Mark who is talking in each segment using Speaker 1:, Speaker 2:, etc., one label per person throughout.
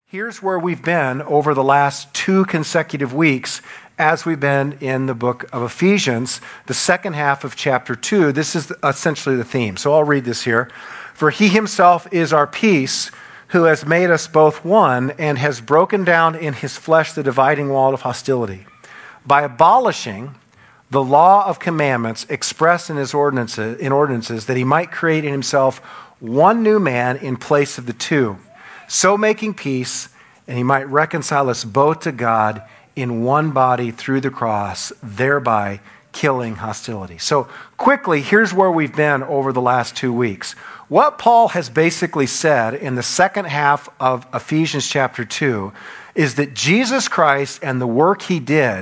Speaker 1: Here's where we've been over the last 2 consecutive weeks as we've been in the book of Ephesians, the second half of chapter 2. This is essentially the theme. So I'll read this here. For he himself is our peace, who has made us both one and has broken down in his flesh the dividing wall of hostility, by abolishing the law of commandments expressed in his ordinances, that he might create in himself one new man in place of the two, so making peace, and he might reconcile us both to God in one body through the cross, thereby killing hostility. So quickly, here's where we've been over the last 2 weeks. What Paul has basically said in the second half of Ephesians chapter 2 is that Jesus Christ and the work he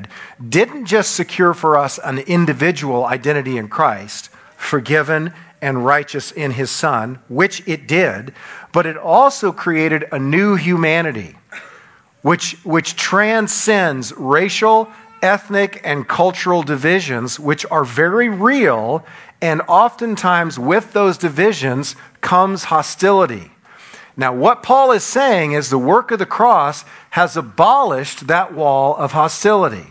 Speaker 1: didn't just secure for us an individual identity in Christ, forgiven and righteous in his Son, which it did, but it also created a new humanity, which transcends racial, ethnic, and cultural divisions, which are very real, and oftentimes with those divisions comes hostility. Now, what Paul is saying is the work of the cross has abolished that wall of hostility.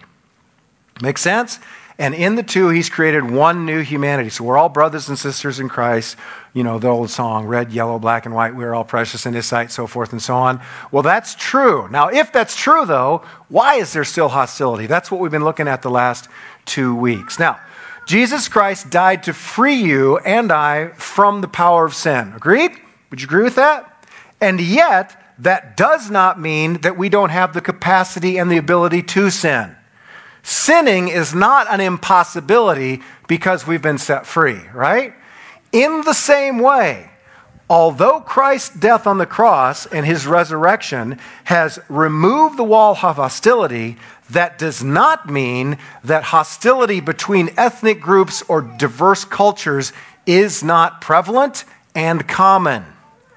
Speaker 1: Make sense? And in the two, he's created one new humanity. So we're all brothers and sisters in Christ. You know, the old song, red, yellow, black, and white, we're all precious in his sight, so forth and so on. Well, that's true. Now, if that's true, though, why is there still hostility? That's what we've been looking at the last 2 weeks. Now, Jesus Christ died to free you and I from the power of sin. Agreed? Would you agree with that? And yet, that does not mean that we don't have the capacity and the ability to sin. Sinning is not an impossibility because we've been set free, right? In the same way, although Christ's death on the cross and his resurrection has removed the wall of hostility, that does not mean that hostility between ethnic groups or diverse cultures is not prevalent and common.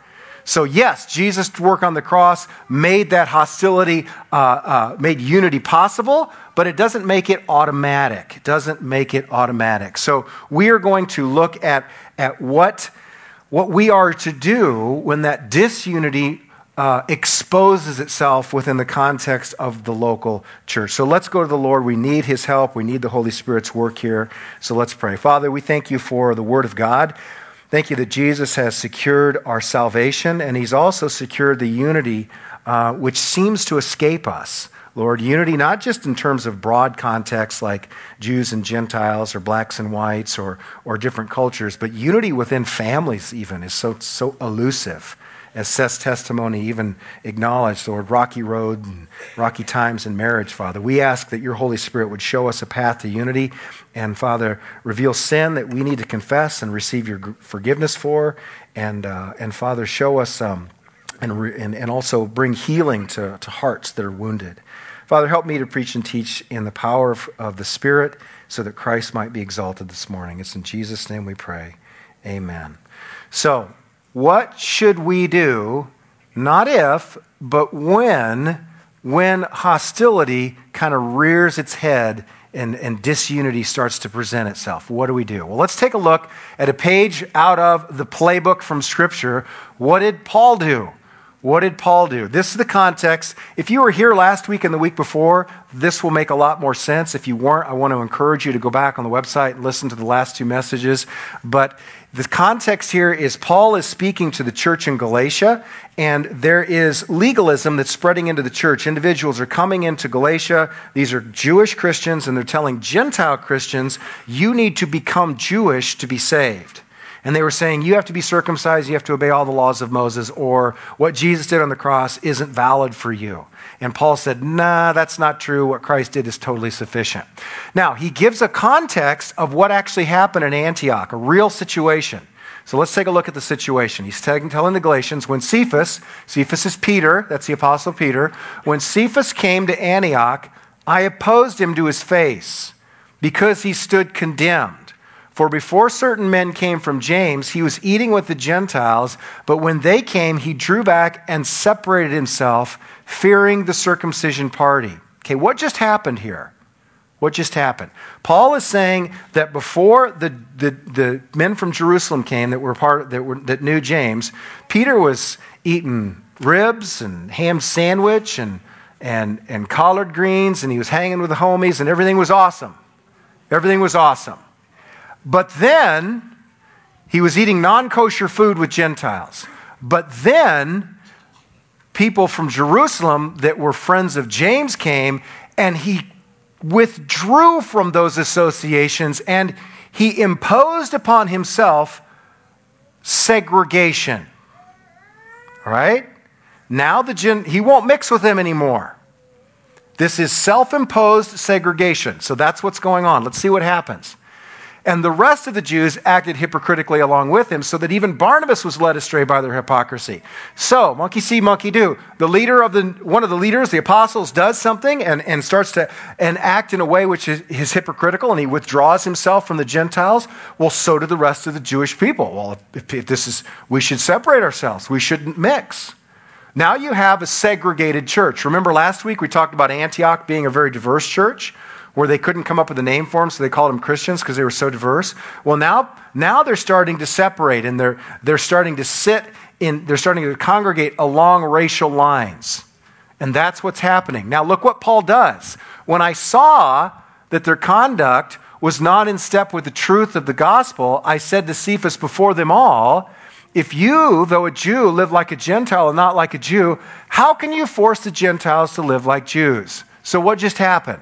Speaker 1: So yes, Jesus' work on the cross made that hostility, made unity possible, but it doesn't make it automatic. It doesn't make it automatic. So we are going to look at what we are to do when that disunity exposes itself within the context of the local church. So let's go to the Lord. We need his help. We need the Holy Spirit's work here. So let's pray. Father, we thank you for the Word of God. Thank you that Jesus has secured our salvation, and he's also secured the unity which seems to escape us. Lord, unity not just in terms of broad context like Jews and Gentiles or blacks and whites or different cultures, but unity within families even is so elusive. As Seth's testimony even acknowledged, Lord, rocky road and rocky times in marriage, Father. We ask that your Holy Spirit would show us a path to unity and, Father, reveal sin that we need to confess and receive your forgiveness for. And Father, show us and also bring healing to hearts that are wounded. Father, help me to preach and teach in the power of the Spirit so that Christ might be exalted this morning. It's in Jesus' name we pray. Amen. So, what should we do, not if, but when hostility kind of rears its head and disunity starts to present itself? What do we do? Well, let's take a look at a page out of the playbook from Scripture. What did Paul do? What did Paul do? This is the context. If you were here last week and the week before, this will make a lot more sense. If you weren't, I want to encourage you to go back on the website and listen to the last 2 messages. But the context here is Paul is speaking to the church in Galatia, and there is legalism that's spreading into the church. Individuals are coming into Galatia. These are Jewish Christians, and they're telling Gentile Christians, you need to become Jewish to be saved. And they were saying, you have to be circumcised, you have to obey all the laws of Moses, or what Jesus did on the cross isn't valid for you. And Paul said, nah, that's not true. What Christ did is totally sufficient. Now, he gives a context of what actually happened in Antioch, a real situation. So let's take a look at the situation. He's telling the Galatians, when Cephas is Peter, that's the Apostle Peter, when Cephas came to Antioch, I opposed him to his face because he stood condemned. For before certain men came from James, he was eating with the Gentiles, but when they came, he drew back and separated himself, fearing the circumcision party. Okay, what just happened here? What just happened? Paul is saying that before the men from Jerusalem came that knew James, Peter was eating ribs and ham sandwich and collard greens, and he was hanging with the homies, and everything was awesome. Everything was awesome. But then he was eating non-kosher food with Gentiles. But then people from Jerusalem that were friends of James came, and he withdrew from those associations, and he imposed upon himself segregation. All right? Now he won't mix with them anymore. This is self-imposed segregation. So that's what's going on. Let's see what happens. And the rest of the Jews acted hypocritically along with him, so that even Barnabas was led astray by their hypocrisy. So, monkey see, monkey do. One of the leaders, the apostles, does something and starts to act in a way which is hypocritical, and he withdraws himself from the Gentiles. Well, so do the rest of the Jewish people. Well, we should separate ourselves. We shouldn't mix. Now you have a segregated church. Remember last week we talked about Antioch being a very diverse church, where they couldn't come up with a name for them, so they called them Christians because they were so diverse. Well, now they're starting to separate, and they're starting to congregate along racial lines. And that's what's happening. Now look what Paul does. When I saw that their conduct was not in step with the truth of the gospel, I said to Cephas before them all, if you, though a Jew, live like a Gentile and not like a Jew, how can you force the Gentiles to live like Jews? So what just happened?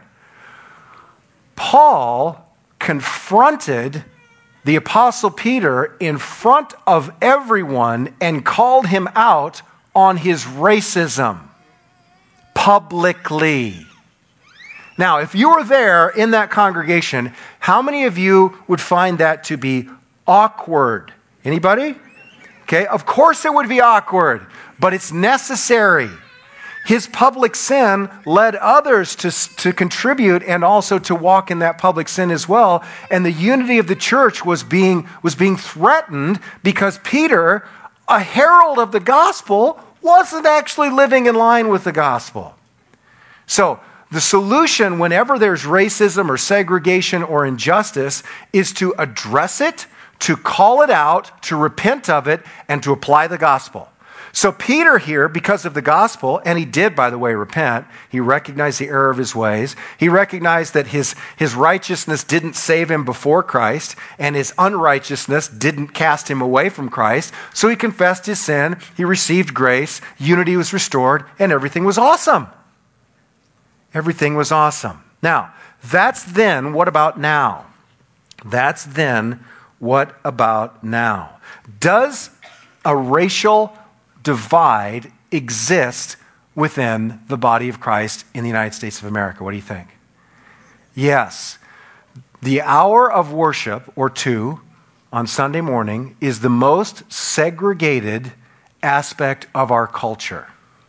Speaker 1: Paul confronted the Apostle Peter in front of everyone and called him out on his racism publicly. Now, if you were there in that congregation, how many of you would find that to be awkward? Anybody? Okay, of course it would be awkward, but it's necessary. His public sin led others to contribute and also to walk in that public sin as well. And the unity of the church was being threatened because Peter, a herald of the gospel, wasn't actually living in line with the gospel. So the solution whenever there's racism or segregation or injustice is to address it, to call it out, to repent of it, and to apply the gospel. So Peter here, because of the gospel, and he did, by the way, repent. He recognized the error of his ways. He recognized that his righteousness didn't save him before Christ, and his unrighteousness didn't cast him away from Christ. So he confessed his sin. He received grace. Unity was restored, and everything was awesome. Everything was awesome. Now, that's then. What about now? That's then. What about now? Does a racial divide exist within the body of Christ in the United States of America? What do you think? Yes. The hour of worship, or two, on Sunday morning is the most segregated aspect of our culture.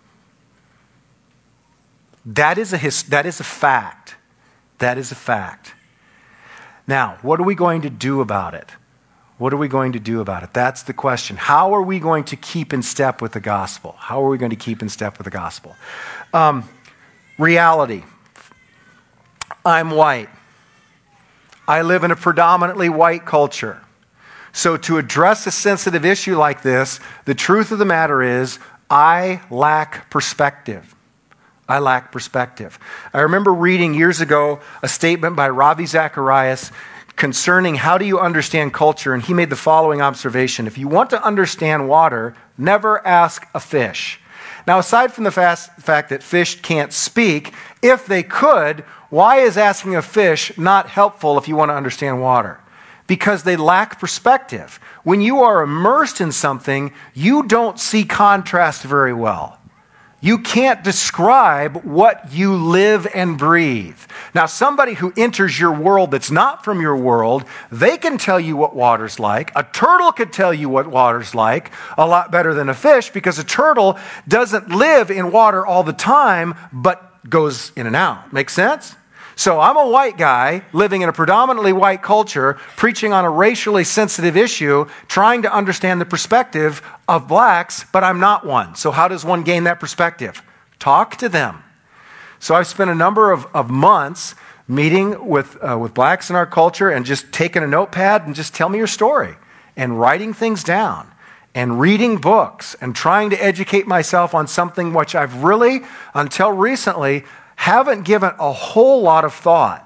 Speaker 1: That is a fact. That is a fact. Now, what are we going to do about it? What are we going to do about it? That's the question. How are we going to keep in step with the gospel? How are we going to keep in step with the gospel? Reality. I'm white. I live in a predominantly white culture. So to address a sensitive issue like this, the truth of the matter is I lack perspective. I lack perspective. I remember reading years ago a statement by Ravi Zacharias concerning how do you understand culture, and he made the following observation. If you want to understand water, never ask a fish. Now, aside from the fact that fish can't speak, if they could, why is asking a fish not helpful if you want to understand water? Because they lack perspective. When you are immersed in something, you don't see contrast very well. You can't describe what you live and breathe. Now, somebody who enters your world that's not from your world, they can tell you what water's like. A turtle could tell you what water's like a lot better than a fish, because a turtle doesn't live in water all the time, but goes in and out. Make sense? So I'm a white guy living in a predominantly white culture, preaching on a racially sensitive issue, trying to understand the perspective of blacks, but I'm not one. So how does one gain that perspective? Talk to them. So I've spent a number of months meeting with blacks in our culture and just taking a notepad and just tell me your story and writing things down and reading books and trying to educate myself on something which I've really, until recently, haven't given a whole lot of thought.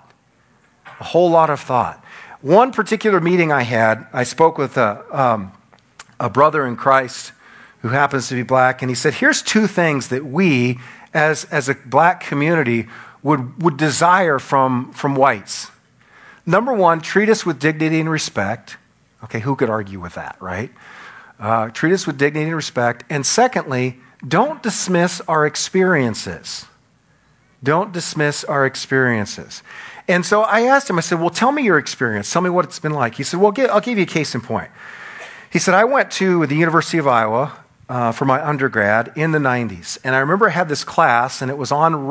Speaker 1: A whole lot of thought. One particular meeting I had, I spoke with a brother in Christ who happens to be black, and he said, here's two things that we, as a black community, would desire from whites. Number one, treat us with dignity and respect. Okay, who could argue with that, right? Treat us with dignity and respect. And secondly, don't dismiss our experiences. Don't dismiss our experiences. And so I asked him, I said, well, tell me your experience. Tell me what it's been like. He said, well, I'll give you a case in point. He said, I went to the University of Iowa for my undergrad in the 90s. And I remember I had this class, and it was on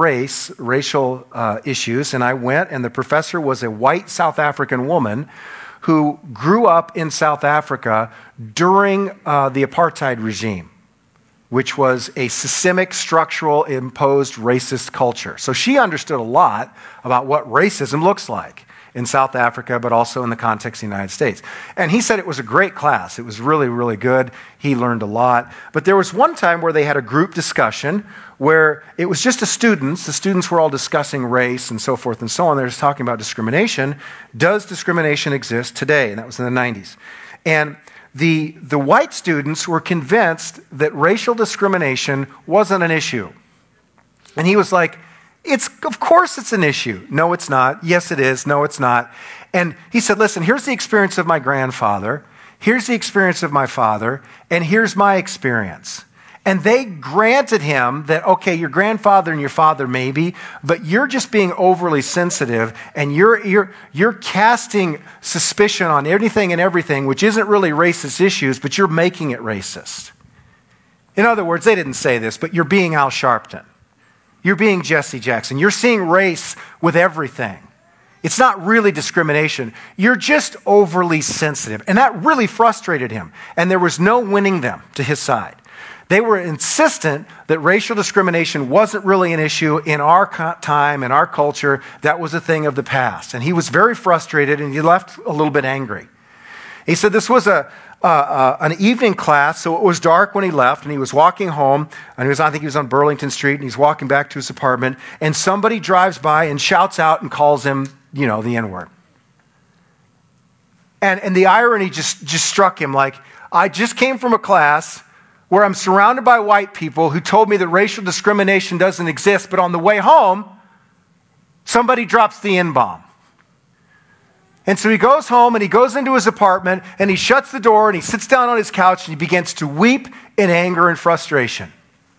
Speaker 1: racial issues. And I went, and the professor was a white South African woman who grew up in South Africa during the apartheid regime, which was a systemic, structural, imposed racist culture. So she understood a lot about what racism looks like in South Africa, but also in the context of the United States. And he said it was a great class. It was really, really good. He learned a lot. But there was one time where they had a group discussion where it was just the students. The students were all discussing race and so forth and so on. They're just talking about discrimination. Does discrimination exist today? And that was in the 90s. And the white students were convinced that racial discrimination wasn't an issue. And he was like, of course it's an issue. No, it's not. Yes, it is. No, it's not. And he said, listen, here's the experience of my grandfather. Here's the experience of my father. And here's my experience. And they granted him that, okay, your grandfather and your father maybe, but you're just being overly sensitive, and you're casting suspicion on anything and everything, which isn't really racist issues, but you're making it racist. In other words, they didn't say this, but you're being Al Sharpton. You're being Jesse Jackson. You're seeing race with everything. It's not really discrimination. You're just overly sensitive. And that really frustrated him. And there was no winning them to his side. They were insistent that racial discrimination wasn't really an issue in our time, in our culture. That was a thing of the past. And he was very frustrated, and he left a little bit angry. He said this was an evening class, so it was dark when he left, and he was walking home, and I think he was on Burlington Street, and he's walking back to his apartment, and somebody drives by and shouts out and calls him, the N-word. And the irony just struck him, like, I just came from a class where I'm surrounded by white people who told me that racial discrimination doesn't exist, but on the way home, somebody drops the N-bomb. And so he goes home and he goes into his apartment and he shuts the door and he sits down on his couch and he begins to weep in anger and frustration.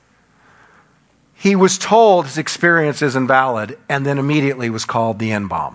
Speaker 1: He was told his experience is invalid and then immediately was called the N-bomb.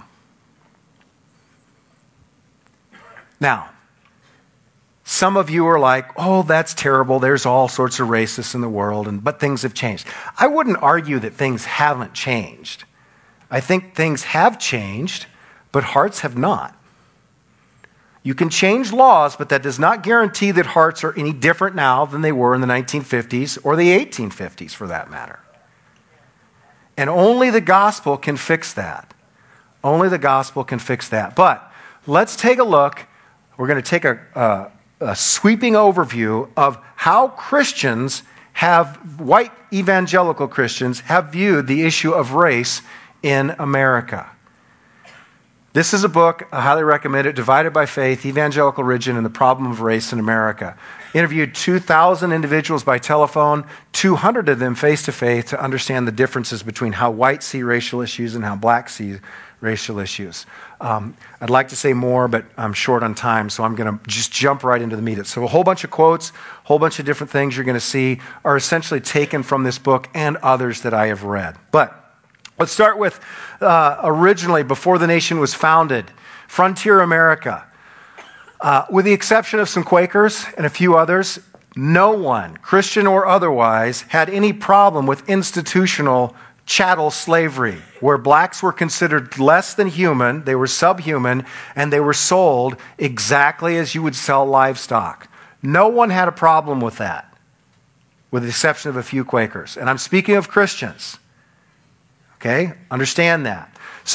Speaker 1: Now, some of you are like, oh, that's terrible. There's all sorts of racists in the world, but things have changed. I wouldn't argue that things haven't changed. I think things have changed, but hearts have not. You can change laws, but that does not guarantee that hearts are any different now than they were in the 1950s or the 1850s, for that matter. And only the gospel can fix that. Only the gospel can fix that. But let's take a look. We're going to take a sweeping overview of how Christians white evangelical Christians have viewed the issue of race in America. This is a book, I highly recommend it, Divided by Faith, Evangelical Religion and the Problem of Race in America. Interviewed 2,000 individuals by telephone, 200 of them face-to-face to understand the differences between how whites see racial issues and how blacks see racial issues. I'd like to say more, but I'm short on time, so I'm going to just jump right into the meat. So a whole bunch of quotes, a whole bunch of different things you're going to see are essentially taken from this book and others that I have read. But let's start with originally, before the nation was founded, Frontier America. With the exception of some Quakers and a few others, no one, Christian or otherwise, had any problem with institutional chattel slavery, where blacks were considered less than human, they were subhuman, and they were sold exactly as you would sell livestock. No one had a problem with that, with the exception of a few Quakers. And I'm speaking of Christians. Okay? Understand that. So,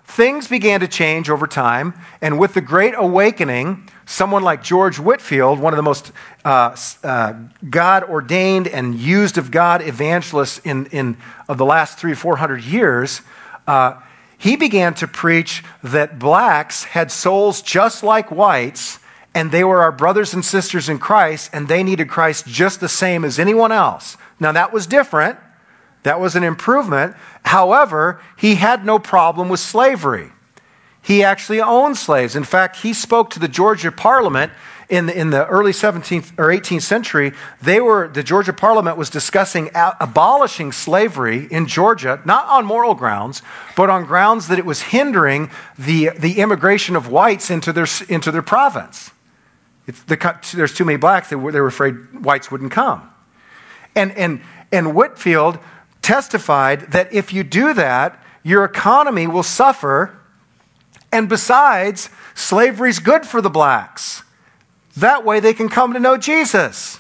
Speaker 1: things began to change over time, and with the Great Awakening, someone like George Whitefield, one of the most God-ordained and used of God evangelists of the last 300-400 years, he began to preach that blacks had souls just like whites, and they were our brothers and sisters in Christ, and they needed Christ just the same as anyone else. Now, that was different. That was an improvement. However, he had no problem with slavery. He actually owned slaves. In fact, he spoke to the Georgia Parliament in the early 17th or 18th century. The Georgia Parliament was discussing abolishing slavery in Georgia, not on moral grounds, but on grounds that it was hindering the immigration of whites into their province. There's too many blacks. They were afraid whites wouldn't come. And Whitefield testified that if you do that, your economy will suffer. And besides, slavery's good for the blacks. That way they can come to know Jesus.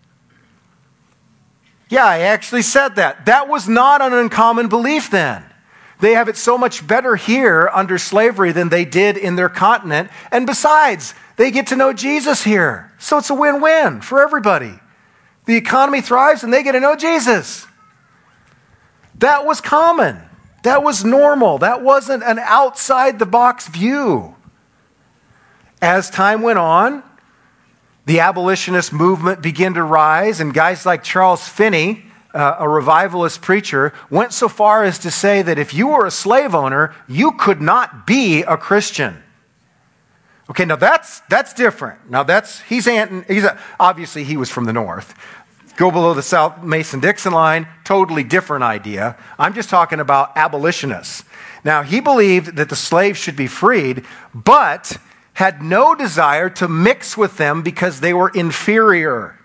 Speaker 1: Yeah, I actually said that. That was not an uncommon belief then. They have it so much better here under slavery than they did in their continent. And besides, they get to know Jesus here. So it's a win-win for everybody. The economy thrives and they get to know Jesus. That was common. That was normal. That wasn't an outside-the-box view. As time went on, the abolitionist movement began to rise, and guys like Charles Finney, a revivalist preacher, went so far as to say that if you were a slave owner, you could not be a Christian. Okay, now that's different. Now obviously he was from the North. Go below the South Mason-Dixon line, totally different idea. I'm just talking about abolitionists. Now, he believed that the slaves should be freed, but had no desire to mix with them because they were inferior.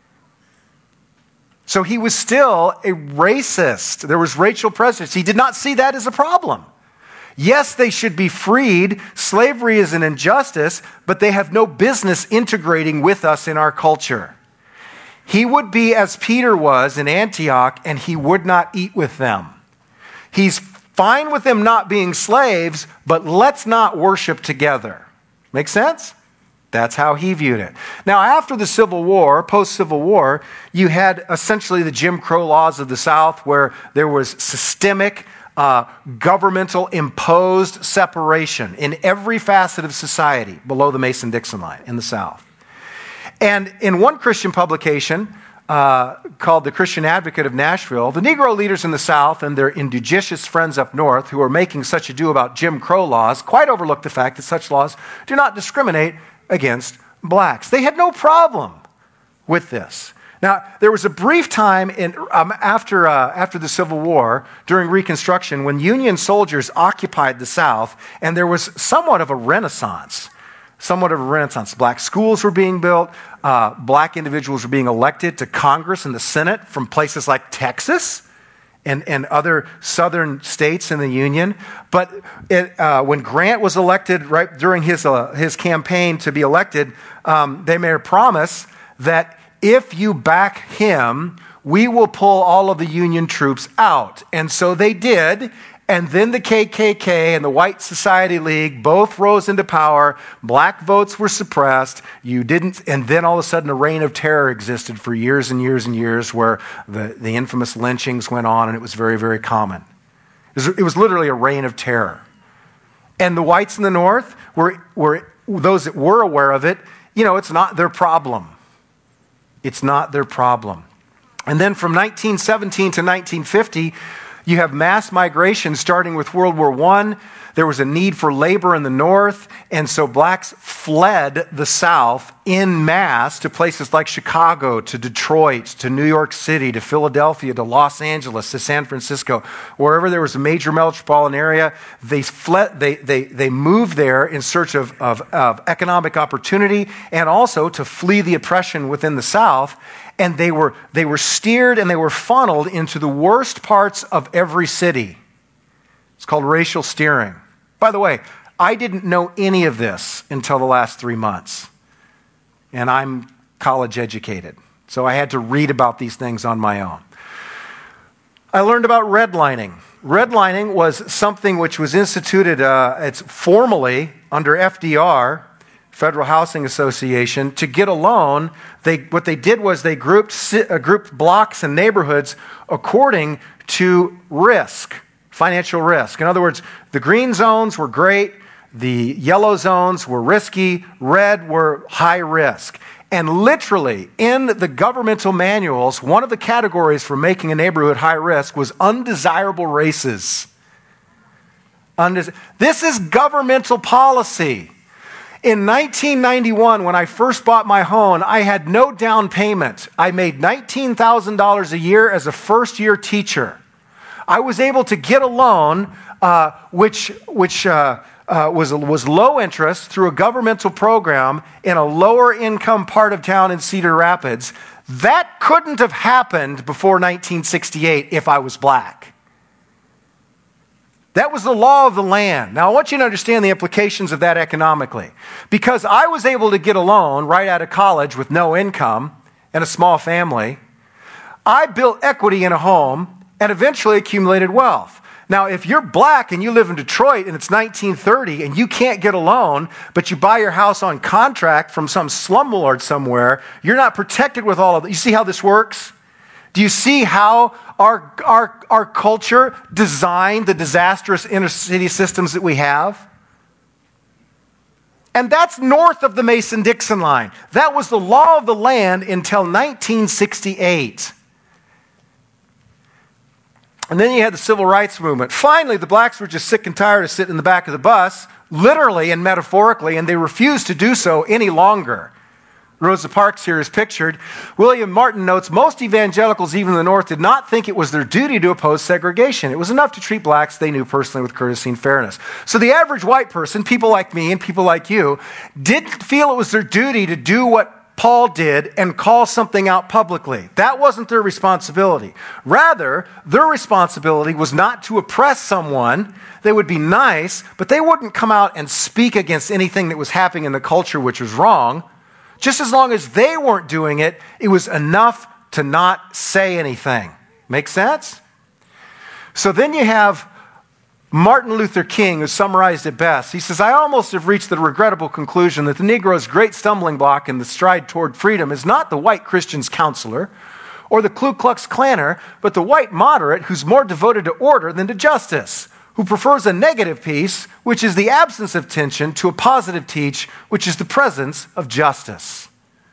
Speaker 1: So he was still a racist. There was racial prejudice. He did not see that as a problem. Yes, they should be freed. Slavery is an injustice, but they have no business integrating with us in our culture. He would be as Peter was in Antioch, and he would not eat with them. He's fine with them not being slaves, but let's not worship together. Make sense? That's how he viewed it. Now, after the Civil War, post-Civil War, you had essentially the Jim Crow laws of the South, where there was systemic, governmental imposed separation in every facet of society below the Mason-Dixon line in the South. And in one Christian publication called The Christian Advocate of Nashville, the Negro leaders in the South and their injudicious friends up north who are making such ado about Jim Crow laws quite overlooked the fact that such laws do not discriminate against blacks. They had no problem with this. Now, there was a brief time after the Civil War, during Reconstruction, when Union soldiers occupied the South, and there was somewhat of a renaissance. Black schools were being built. Black individuals were being elected to Congress and the Senate from places like Texas and other southern states in the Union. But when Grant was elected, right during his campaign to be elected, they made a promise that if you back him, we will pull all of the Union troops out. And so they did. And then the KKK and the White Society League both rose into power. Black votes were suppressed. And then all of a sudden a reign of terror existed for years and years and years, where the infamous lynchings went on, and it was very, very common. It was literally a reign of terror. And the whites in the North were those that were aware of it. It's not their problem. It's not their problem. And then from 1917 to 1950, you have mass migration starting with World War I. There was a need for labor in the North, and so blacks fled the South en masse to places like Chicago, to Detroit, to New York City, to Philadelphia, to Los Angeles, to San Francisco. Wherever there was a major metropolitan area, they fled. They moved there in search of economic opportunity, and also to flee the oppression within the South. And they were steered and they were funneled into the worst parts of every city. It's called racial steering. By the way, I didn't know any of this until the last 3 months. And I'm college educated. So I had to read about these things on my own. I learned about redlining. Redlining was something which was instituted it's formally under FDR, Federal Housing Association, to get a loan. What they did was they grouped blocks and neighborhoods according to risk, financial risk. In other words, the green zones were great, the yellow zones were risky, red were high risk. And literally, in the governmental manuals, one of the categories for making a neighborhood high risk was undesirable races. This is governmental policy. In 1991, when I first bought my home, I had no down payment. I made $19,000 a year as a first-year teacher. I was able to get a loan which was low interest through a governmental program in a lower income part of town in Cedar Rapids. That couldn't have happened before 1968 if I was black. That was the law of the land. Now, I want you to understand the implications of that economically. Because I was able to get a loan right out of college with no income and a small family, I built equity in a home and eventually accumulated wealth. Now, if you're black and you live in Detroit and it's 1930 and you can't get a loan, but you buy your house on contract from some slumlord somewhere, you're not protected with all of that. You see how this works? Do you see how our culture designed the disastrous inner city systems that we have? And that's north of the Mason-Dixon line. That was the law of the land until 1968. And then you had the civil rights movement. Finally, the blacks were just sick and tired of sitting in the back of the bus, literally and metaphorically, and they refused to do so any longer. Rosa Parks here is pictured. William Martin notes, most evangelicals, even in the North, did not think it was their duty to oppose segregation. It was enough to treat blacks they knew personally with courtesy and fairness. So the average white person, people like me and people like you, didn't feel it was their duty to do what Paul did and call something out publicly. That wasn't their responsibility. Rather, their responsibility was not to oppress someone. They would be nice, but they wouldn't come out and speak against anything that was happening in the culture which was wrong. Just as long as they weren't doing it, it was enough to not say anything. Make sense? So then you have Martin Luther King, who summarized it best. He says, I almost have reached the regrettable conclusion that the Negro's great stumbling block in the stride toward freedom is not the white Christian's counselor or the Ku Klux Klanner, but the white moderate who's more devoted to order than to justice, who prefers a negative peace, which is the absence of tension, to a positive teach, which is the presence of justice.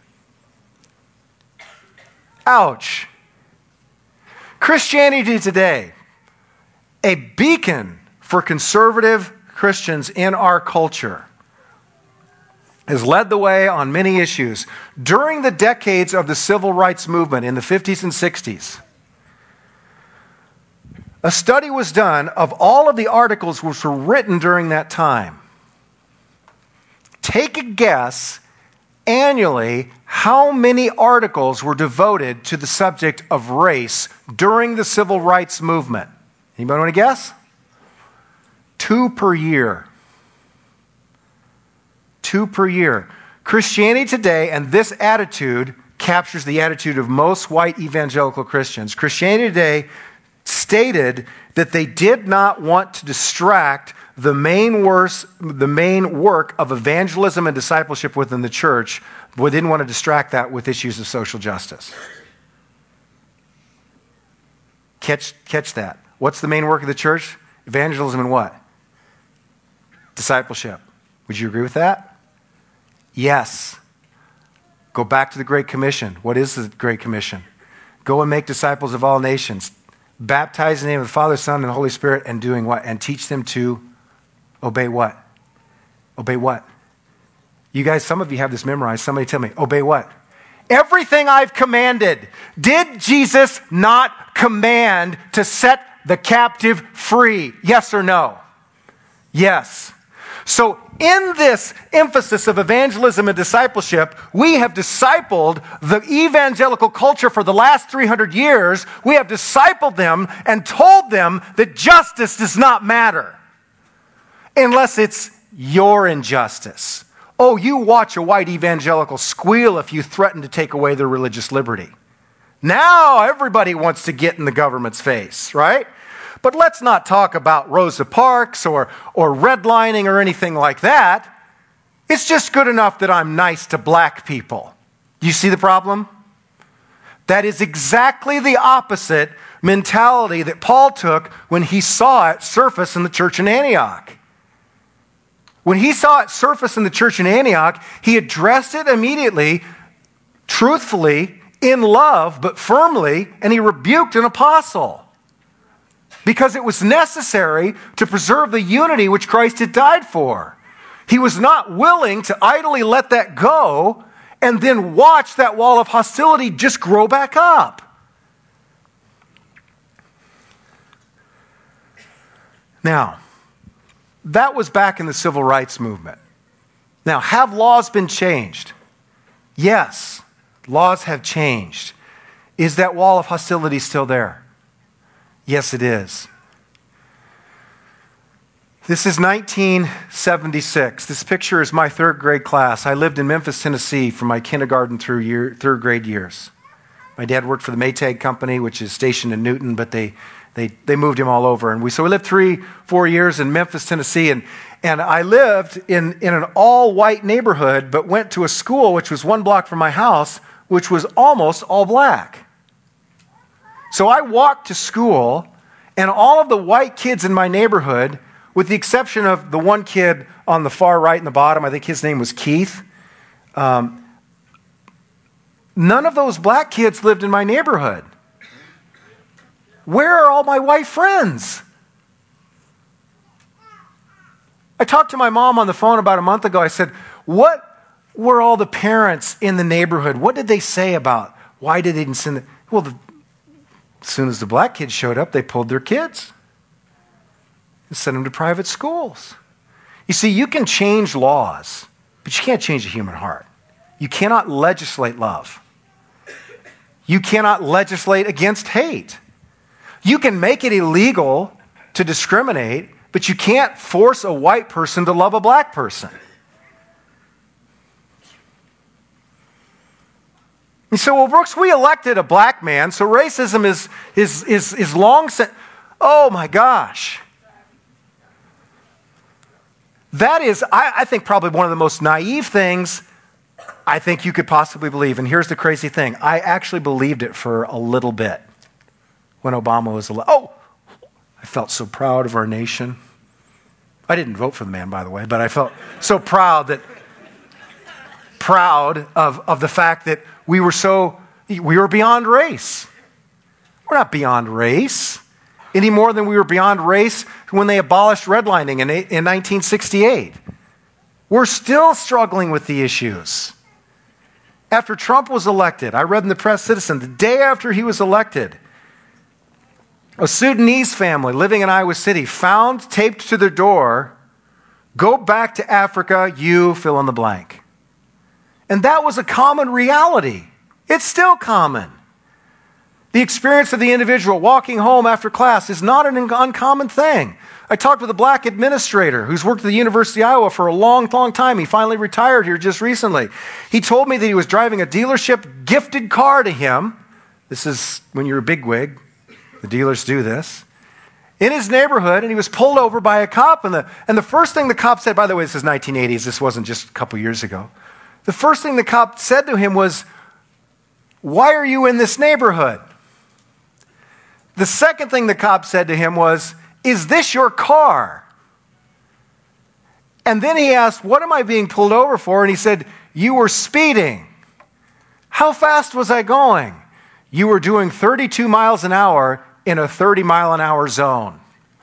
Speaker 1: Ouch. Christianity today, a beacon for conservative Christians in our culture, has led the way on many issues. During the decades of the civil rights movement in the 50s and 60s, a study was done of all of the articles which were written during that time. Take a guess annually how many articles were devoted to the subject of race during the civil rights movement. Anybody want to guess? 2 per year. 2 per year. Christianity today, and this attitude captures the attitude of most white evangelical Christians. Christianity today stated that they did not want to distract the main work of evangelism and discipleship within the church, but didn't want to distract that with issues of social justice. Catch that. What's the main work of the church? Evangelism and what? Discipleship. Would you agree with that? Yes. Go back to the Great Commission. What is the Great Commission? Go and make disciples of all nations. Baptize in the name of the Father, Son, and the Holy Spirit, and doing what? And teach them to obey what? Obey what? You guys, some of you have this memorized. Somebody tell me, obey what? Everything I've commanded. Did Jesus not command to set the captive free? Yes or no? Yes. So in this emphasis of evangelism and discipleship, we have discipled the evangelical culture for the last 300 years. We have discipled them and told them that justice does not matter unless it's your injustice. Oh, you watch a white evangelical squeal if you threaten to take away their religious liberty. Now everybody wants to get in the government's face, right? But let's not talk about Rosa Parks or redlining or anything like that. It's just good enough that I'm nice to black people. Do you see the problem? That is exactly the opposite mentality that Paul took when he saw it surface in the church in Antioch. When he saw it surface in the church in Antioch, he addressed it immediately, truthfully, in love, but firmly, and he rebuked an apostle. Because it was necessary to preserve the unity which Christ had died for. He was not willing to idly let that go and then watch that wall of hostility just grow back up. Now, that was back in the civil rights movement. Now, have laws been changed? Yes, laws have changed. Is that wall of hostility still there? Yes, it is. This is 1976. This picture is my third grade class. I lived in Memphis, Tennessee from my kindergarten through third grade years. My dad worked for the Maytag Company, which is stationed in Newton, but they moved him all over. And so we lived 3-4 years in Memphis, Tennessee. And I lived in an all-white neighborhood, but went to a school which was 1 block from my house, which was almost all black. So I walked to school, and all of the white kids in my neighborhood, with the exception of the one kid on the far right in the bottom, I think his name was Keith, none of those black kids lived in my neighborhood. Where are all my white friends? I talked to my mom on the phone about a month ago. I said, what were all the parents in the neighborhood? What did they say about why did they send them? Well, as soon as the black kids showed up, they pulled their kids and sent them to private schools. You see, you can change laws, but you can't change a human heart. You cannot legislate love. You cannot legislate against hate. You can make it illegal to discriminate, but you can't force a white person to love a black person. And so, well, Brooks, we elected a black man, so racism is long since. Oh my gosh. That is, I think, probably one of the most naive things I think you could possibly believe. And here's the crazy thing. I actually believed it for a little bit when Obama was elected. Oh, I felt so proud of our nation. I didn't vote for the man, by the way, but I felt so proud of the fact that we were beyond race. We're not beyond race any more than we were beyond race when they abolished redlining in 1968. We're still struggling with the issues. After Trump was elected, I read in the Press Citizen, the day after he was elected, a Sudanese family living in Iowa City found taped to their door, "Go back to Africa, you fill in the blank." And that was a common reality. It's still common. The experience of the individual walking home after class is not an uncommon thing. I talked with a black administrator who's worked at the University of Iowa for a long, long time. He finally retired here just recently. He told me that he was driving a dealership gifted car to him. This is when you're a bigwig. The dealers do this. In his neighborhood, and he was pulled over by a cop. And the first thing the cop said, by the way, this is 1980s. This wasn't just a couple years ago. The first thing the cop said to him was, "Why are you in this neighborhood?" The second thing the cop said to him was, "Is this your car?" And then he asked, "What am I being pulled over for?" And he said, "You were speeding." "How fast was I going?" "You were doing 32 miles an hour in a 30-mile-an-hour zone."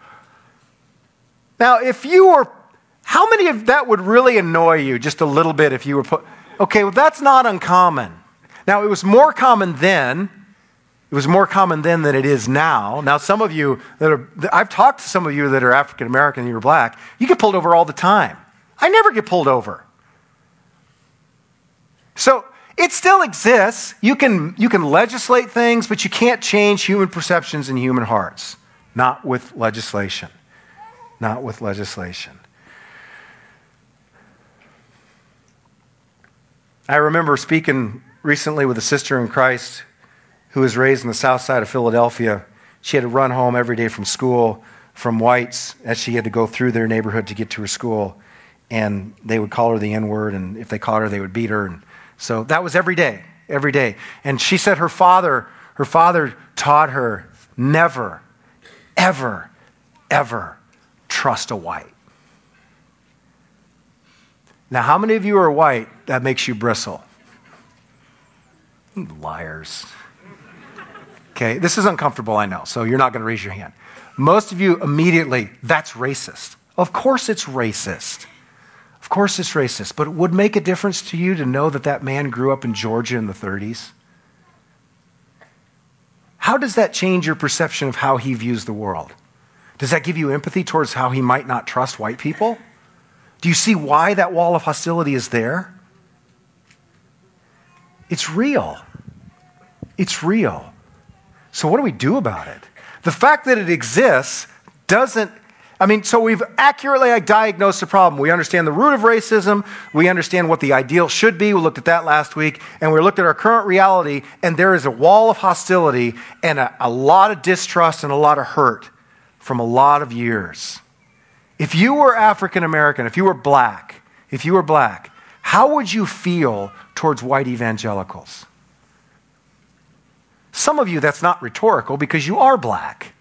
Speaker 1: Now, how many of that would really annoy you just a little bit if you were okay, well, that's not uncommon. Now, it was more common then. It was more common then than it is now. Now, some of you I've talked to some of you that are African American and you're black. You get pulled over all the time. I never get pulled over. So it still exists. You can legislate things, but you can't change human perceptions and human hearts. Not with legislation. Not with legislation. I remember speaking recently with a sister in Christ who was raised in the south side of Philadelphia. She had to run home every day from school from whites as she had to go through their neighborhood to get to her school. And they would call her the N-word, and if they caught her, they would beat her. And so that was every day, every day. And she said her father taught her never, ever, ever trust a white. Now, how many of you are white that makes you bristle? Liars. Okay, this is uncomfortable, I know, so you're not going to raise your hand. Most of you immediately, that's racist. Of course it's racist. Of course it's racist, but it would make a difference to you to know that that man grew up in Georgia in the 30s. How does that change your perception of how he views the world? Does that give you empathy towards how he might not trust white people? Do you see why that wall of hostility is there? It's real. It's real. So what do we do about it? The fact that it exists doesn't, so we've accurately diagnosed the problem. We understand the root of racism. We understand what the ideal should be. We looked at that last week. And we looked at our current reality, and there is a wall of hostility and a lot of distrust and a lot of hurt from a lot of years. If you were African American, if you were black, how would you feel towards white evangelicals? Some of you, that's not rhetorical because you are black.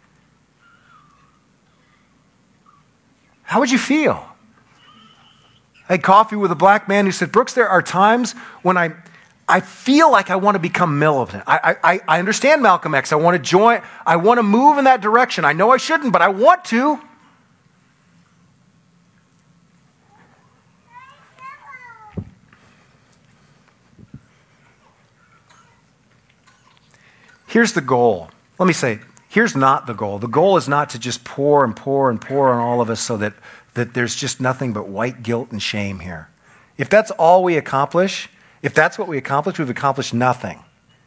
Speaker 1: How would you feel? I had coffee with a black man who said, Brooks, there are times when I feel like I want to become militant. I understand Malcolm X. I want to join. I want to move in that direction. I know I shouldn't, but I want to. Here's the goal. Let me say, here's not the goal. The goal is not to just pour and pour and pour on all of us so that there's just nothing but white guilt and shame here. If that's all we accomplish, if that's what we accomplish, we've accomplished nothing.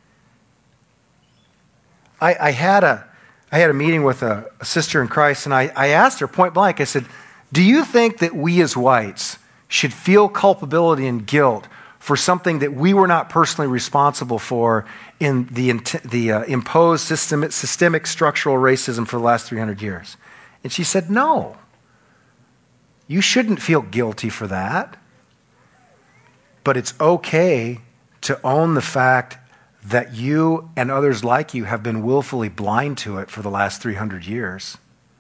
Speaker 1: I had a meeting with a sister in Christ, and I asked her point blank, I said, do you think that we as whites should feel culpability and guilt for something that we were not personally responsible for in the imposed systemic structural racism for the last 300 years? And she said, no. You shouldn't feel guilty for that. But it's okay to own the fact that you and others like you have been willfully blind to it for the last 300 years.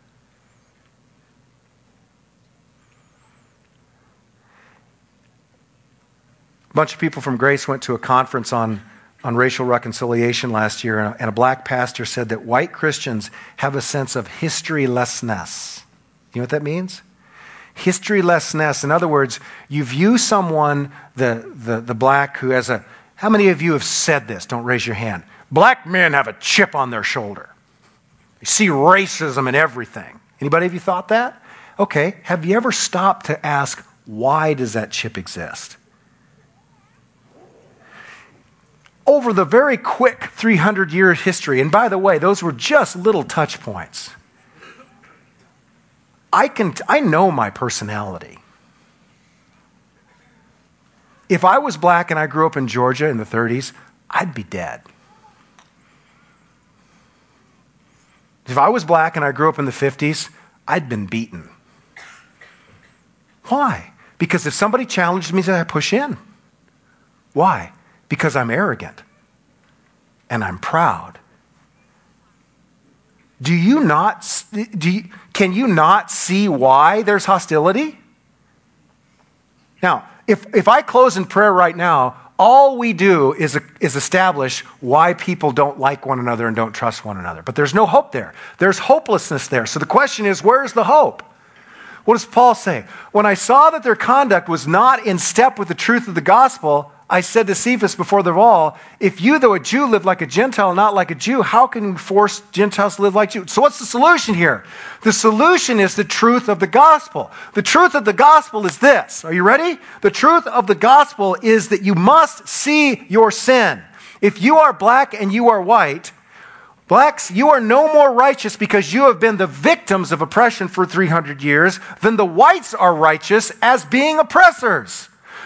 Speaker 1: A bunch of people from Grace went to a conference on racial reconciliation last year, and a black pastor said that white Christians have a sense of historylessness. You know what that means? Historylessness. In other words, you view someone, the black who has a... How many of you have said this? Don't raise your hand. Black men have a chip on their shoulder. They see racism in everything. Anybody of you thought that? Okay, have you ever stopped to ask, why does that chip exist? Over the very quick 300-year history, and by the way, those were just little touch points. I know my personality. If I was black and I grew up in Georgia in the 30s, I'd be dead. If I was black and I grew up in the 50s, I'd been beaten. Why? Because if somebody challenged me, I push in. Why? Because I'm arrogant and I'm proud. Can you not see why there's hostility? Now, if I close in prayer right now, all we do is establish why people don't like one another and don't trust one another. But there's no hope there. There's hopelessness there. So the question is, where's the hope? What does Paul say? When I saw that their conduct was not in step with the truth of the gospel, I said to Cephas before them all, if you, though a Jew, live like a Gentile, not like a Jew, how can you force Gentiles to live like Jews? So what's the solution here? The solution is the truth of the gospel. The truth of the gospel is this. Are you ready? The truth of the gospel is that you must see your sin. If you are black and you are white, blacks, you are no more righteous because you have been the victims of oppression for 300 years than the whites are righteous as being oppressors.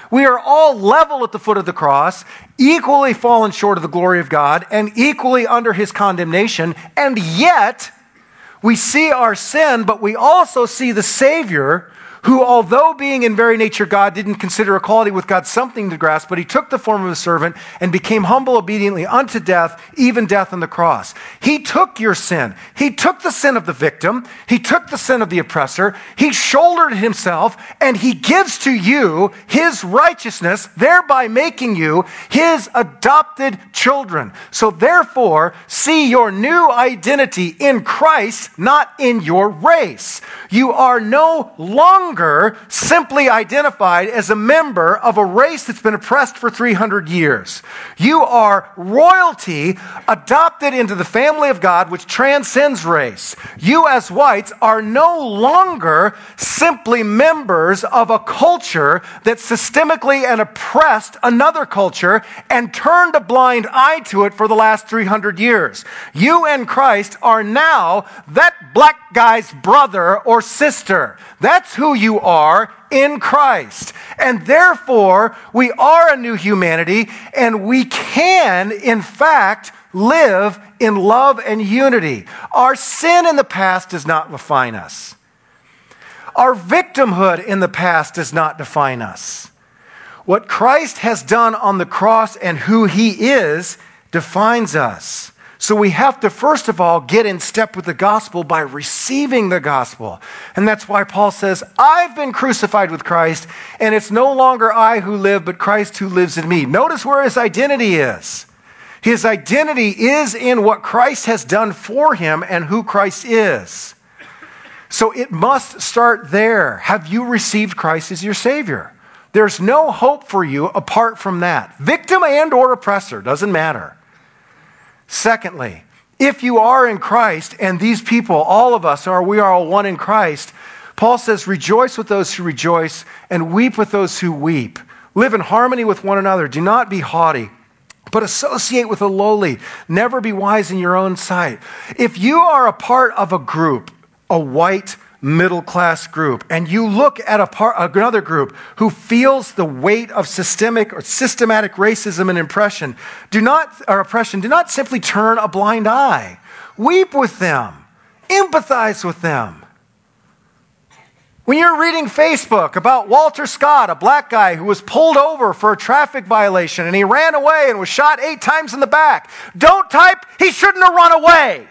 Speaker 1: We are all level at the foot of the cross, equally fallen short of the glory of God, and equally under his condemnation, and yet we see our sin, but we also see the Savior who, although being in very nature God, didn't consider equality with God something to grasp, but he took the form of a servant and became humble obediently unto death, even death on the cross. He took your sin. He took the sin of the victim. He took the sin of the oppressor. He shouldered it himself, and he gives to you his righteousness, thereby making you his adopted children. So therefore, see your new identity in Christ, not in your race. You are no longer simply identified as a member of a race that's been oppressed for 300 years. You are royalty adopted into the family of God, which transcends race. You as whites are no longer simply members of a culture that systemically and oppressed another culture and turned a blind eye to it for the last 300 years. You and Christ are now that black guy's brother or sister. That's who you are in Christ. And therefore, we are a new humanity, and we can, in fact, live in love and unity. Our sin in the past does not define us. Our victimhood in the past does not define us. What Christ has done on the cross and who he is defines us. So we have to, first of all, get in step with the gospel by receiving the gospel. And that's why Paul says, I've been crucified with Christ, and it's no longer I who live, but Christ who lives in me. Notice where his identity is. His identity is in what Christ has done for him and who Christ is. So it must start there. Have you received Christ as your Savior? There's no hope for you apart from that. Victim and or oppressor, doesn't matter. Secondly, if you are in Christ, and these people, all of us we are all one in Christ, Paul says, rejoice with those who rejoice and weep with those who weep. Live in harmony with one another. Do not be haughty, but associate with the lowly. Never be wise in your own sight. If you are a part of a group, a white middle-class group, and you look at another group who feels the weight of systematic racism and oppression, do not simply turn a blind eye. Weep with them. Empathize with them. When you're reading Facebook about Walter Scott, a black guy who was pulled over for a traffic violation and he ran away and was shot 8 times in the back, don't type, he shouldn't have run away.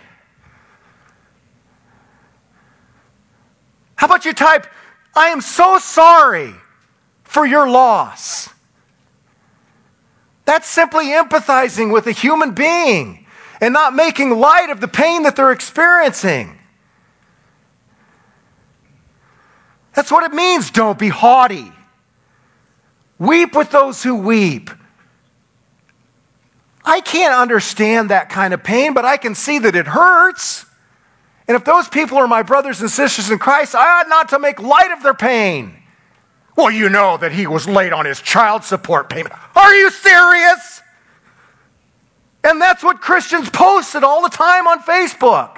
Speaker 1: How about you type, I am so sorry for your loss. That's simply empathizing with a human being and not making light of the pain that they're experiencing. That's what it means, don't be haughty. Weep with those who weep. I can't understand that kind of pain, but I can see that it hurts. And if those people are my brothers and sisters in Christ, I ought not to make light of their pain. Well, you know that he was late on his child support payment. Are you serious? And that's what Christians posted all the time on Facebook.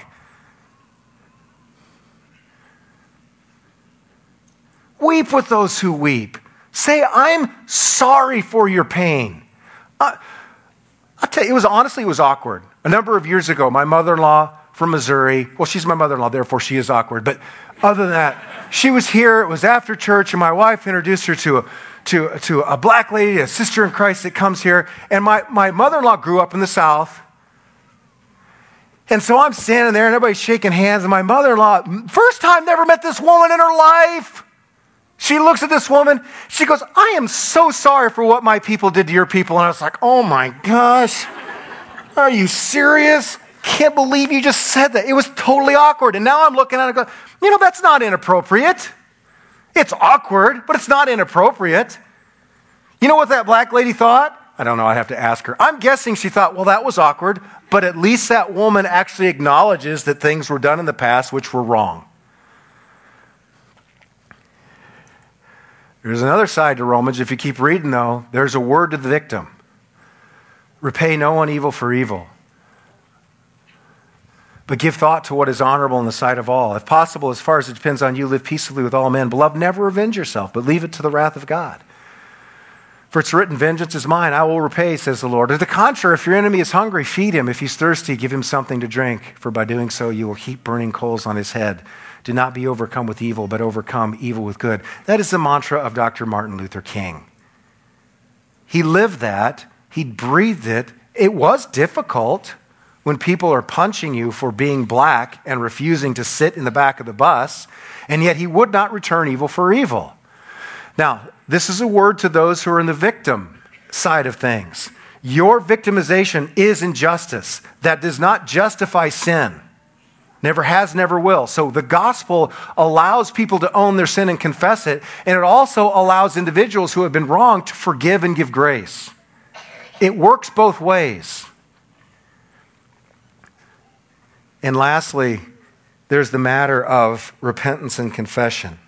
Speaker 1: Weep with those who weep. Say, I'm sorry for your pain. I'll tell you, it was awkward. A number of years ago, my mother-in-law from Missouri. Well, she's my mother-in-law, therefore she is awkward. But other than that, she was here. It was after church, and my wife introduced her to a black lady, a sister in Christ that comes here. And my mother-in-law grew up in the South. And so I'm standing there, and everybody's shaking hands. And my mother-in-law, first time never met this woman in her life. She looks at this woman. She goes, I am so sorry for what my people did to your people. And I was like, oh my gosh, are you serious? Can't believe you just said that. It was totally awkward. And now I'm looking at it and going, that's not inappropriate. It's awkward, but it's not inappropriate. You know what that black lady thought? I don't know. I have to ask her. I'm guessing she thought, well, that was awkward, but at least that woman actually acknowledges that things were done in the past which were wrong. There's another side to Romans. If you keep reading, though, there's a word to the victim. Repay no one evil for evil, but give thought to what is honorable in the sight of all. If possible, as far as it depends on you, live peaceably with all men. Beloved, never revenge yourself, but leave it to the wrath of God. For it's written, vengeance is mine, I will repay, says the Lord. To the contrary, if your enemy is hungry, feed him. If he's thirsty, give him something to drink. For by doing so, you will heap burning coals on his head. Do not be overcome with evil, but overcome evil with good. That is the mantra of Dr. Martin Luther King. He lived that. He breathed it. It was difficult when people are punching you for being black and refusing to sit in the back of the bus, and yet he would not return evil for evil. Now, this is a word to those who are in the victim side of things. Your victimization is injustice. That does not justify sin. Never has, never will. So the gospel allows people to own their sin and confess it, and it also allows individuals who have been wronged to forgive and give grace. It works both ways. And lastly, there's the matter of repentance and confession.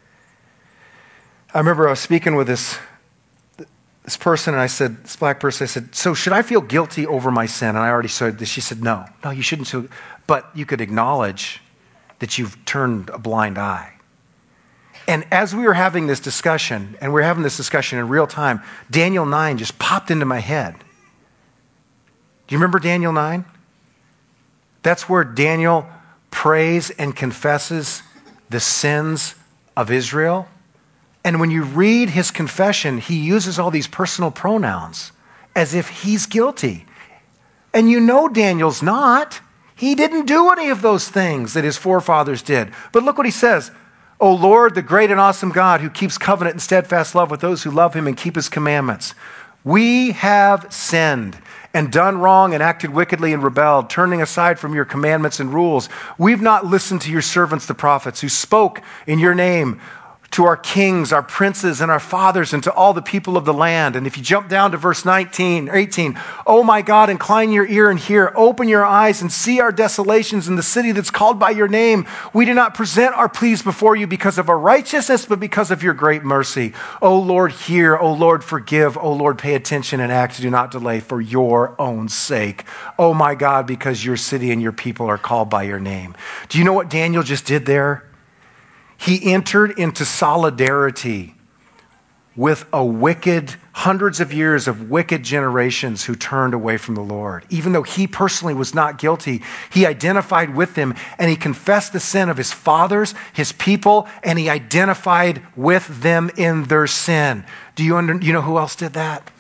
Speaker 1: I remember I was speaking with this person, and I said, this black person, I said, so should I feel guilty over my sin? And I already said this. She said, no, you shouldn't. But you could acknowledge that you've turned a blind eye. And as we were having this discussion, and we were having this discussion in real time, Daniel 9 just popped into my head. Do you remember Daniel 9? That's where Daniel prays and confesses the sins of Israel. And when you read his confession, he uses all these personal pronouns as if he's guilty. And you know Daniel's not. He didn't do any of those things that his forefathers did. But look what he says. O Lord, the great and awesome God who keeps covenant and steadfast love with those who love him and keep his commandments. We have sinned and done wrong and acted wickedly and rebelled, turning aside from your commandments and rules. We've not listened to your servants, the prophets, who spoke in your name to our kings, our princes, and our fathers, and to all the people of the land. And if you jump down to verse 19 or 18, oh my God, incline your ear and hear, open your eyes and see our desolations in the city that's called by your name. We do not present our pleas before you because of our righteousness, but because of your great mercy. O Lord, hear. O Lord, forgive. O Lord, pay attention and act. Do not delay for your own sake. Oh my God, because your city and your people are called by your name. Do you know what Daniel just did there? He entered into solidarity with a wicked, hundreds of years of wicked generations who turned away from the Lord. Even though he personally was not guilty, he identified with them and he confessed the sin of his fathers, his people, and he identified with them in their sin. Do you know who else did that?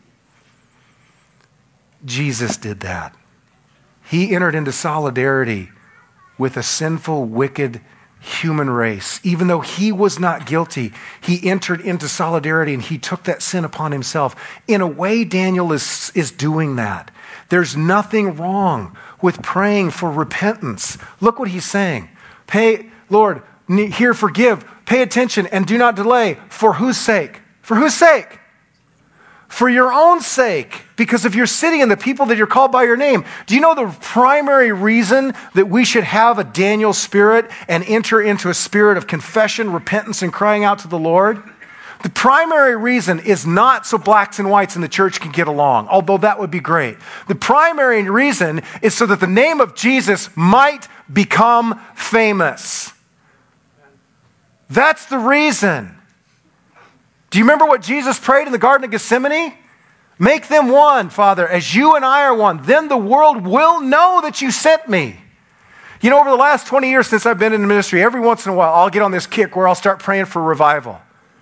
Speaker 1: Jesus did that. He entered into solidarity with a sinful, wicked human race. Even though he was not guilty, he entered into solidarity and he took that sin upon himself. In a way, Daniel is doing that. There's nothing wrong with praying for repentance. Look what he's saying. Lord, hear, forgive, pay attention, and do not delay. For whose sake? For whose sake? For your own sake, because of your city and the people that you're called by your name. Do you know the primary reason that we should have a Daniel spirit and enter into a spirit of confession, repentance, and crying out to the Lord? The primary reason is not so blacks and whites in the church can get along, although that would be great. The primary reason is so that the name of Jesus might become famous. That's the reason. Do you remember what Jesus prayed in the Garden of Gethsemane? Make them one, Father, as you and I are one. Then the world will know that you sent me. You know, over the last 20 years since I've been in the ministry, every once in a while I'll get on this kick where I'll start praying for revival.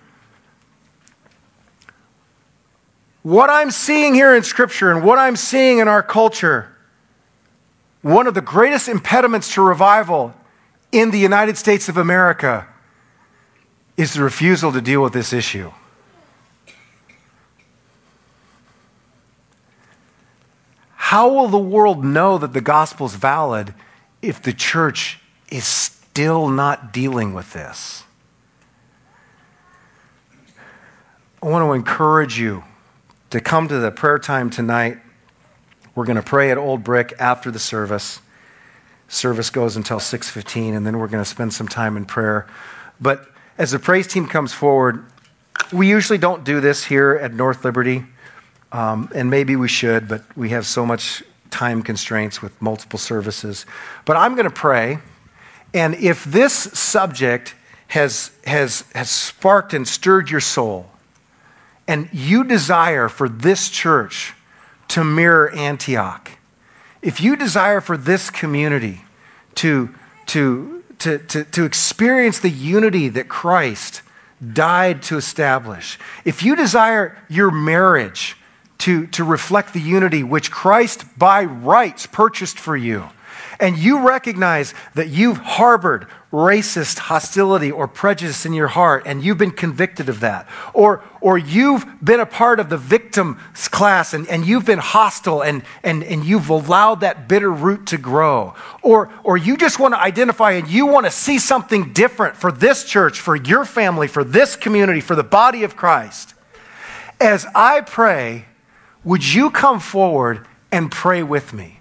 Speaker 1: What I'm seeing here in Scripture and what I'm seeing in our culture, one of the greatest impediments to revival in the United States of America is the refusal to deal with this issue. How will the world know that the gospel is valid if the church is still not dealing with this? I want to encourage you to come to the prayer time tonight. We're going to pray at Old Brick after the service. Service goes until 6:15, and then we're going to spend some time in prayer. But as the praise team comes forward, we usually don't do this here at North Liberty. And maybe we should, but we have so much time constraints with multiple services. But I'm going to pray, and if this subject has sparked and stirred your soul, and you desire for this church to mirror Antioch, if you desire for this community to experience the unity that Christ died to establish, if you desire your marriage to reflect the unity which Christ by rights purchased for you, and you recognize that you've harbored racist hostility or prejudice in your heart, and you've been convicted of that, or you've been a part of the victims class and you've been hostile and you've allowed that bitter root to grow, or you just want to identify and you want to see something different for this church, for your family, for this community, for the body of Christ, as I pray, would you come forward and pray with me?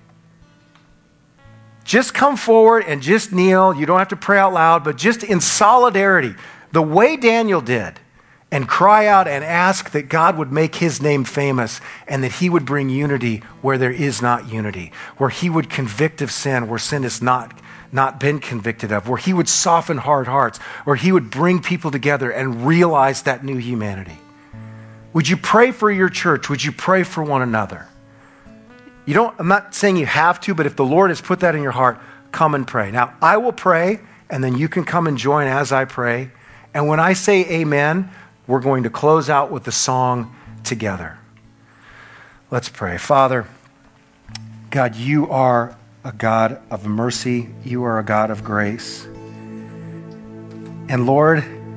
Speaker 1: Just come forward and just kneel. You don't have to pray out loud, but just in solidarity, the way Daniel did, and cry out and ask that God would make his name famous and that he would bring unity where there is not unity, where he would convict of sin where sin has not been convicted of, where he would soften hard hearts, where he would bring people together and realize that new humanity. Would you pray for your church? Would you pray for one another? I'm not saying you have to, but if the Lord has put that in your heart, come and pray. Now, I will pray, and then you can come and join as I pray. And when I say amen, we're going to close out with the song together. Let's pray. Father, God, you are a God of mercy. You are a God of grace. And Lord,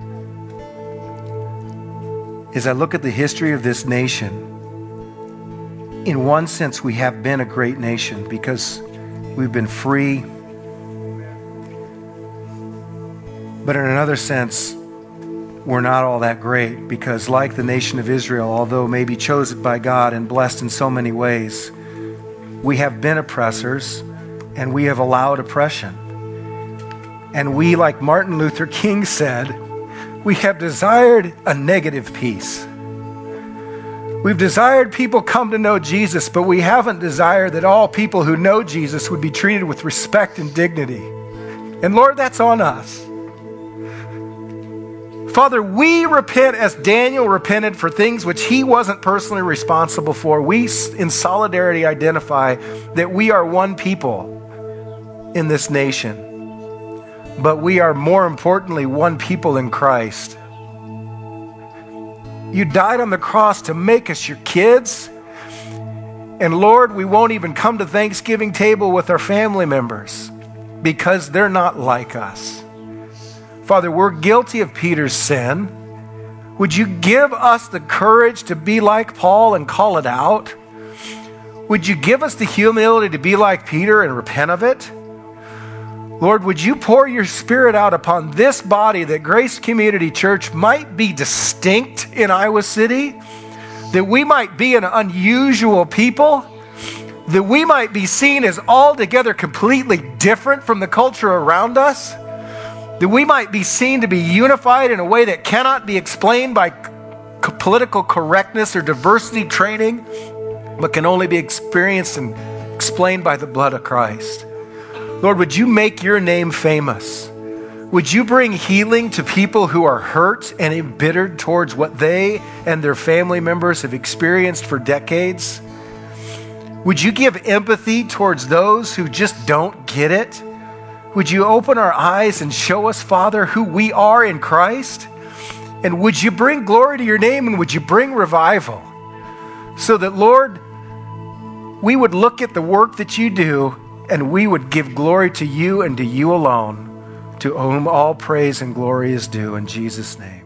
Speaker 1: as I look at the history of this nation, in one sense, we have been a great nation because we've been free. But in another sense, we're not all that great because, like the nation of Israel, although maybe chosen by God and blessed in so many ways, we have been oppressors and we have allowed oppression. And we, like Martin Luther King said, we have desired a negative peace. We've desired people come to know Jesus, but we haven't desired that all people who know Jesus would be treated with respect and dignity. And Lord, that's on us. Father, we repent as Daniel repented for things which he wasn't personally responsible for. We, in solidarity, identify that we are one people in this nation, but we are more importantly one people in Christ. You died on the cross to make us your kids. And Lord, we won't even come to Thanksgiving table with our family members because they're not like us. Father, we're guilty of Peter's sin. Would you give us the courage to be like Paul and call it out? Would you give us the humility to be like Peter and repent of it? Lord, would you pour your Spirit out upon this body that Grace Community Church might be distinct in Iowa City, that we might be an unusual people, that we might be seen as altogether completely different from the culture around us, that we might be seen to be unified in a way that cannot be explained by political correctness or diversity training, but can only be experienced and explained by the blood of Christ. Lord, would you make your name famous? Would you bring healing to people who are hurt and embittered towards what they and their family members have experienced for decades? Would you give empathy towards those who just don't get it? Would you open our eyes and show us, Father, who we are in Christ? And would you bring glory to your name, and would you bring revival so that, Lord, we would look at the work that you do and we would give glory to you and to you alone, to whom all praise and glory is due, in Jesus' name.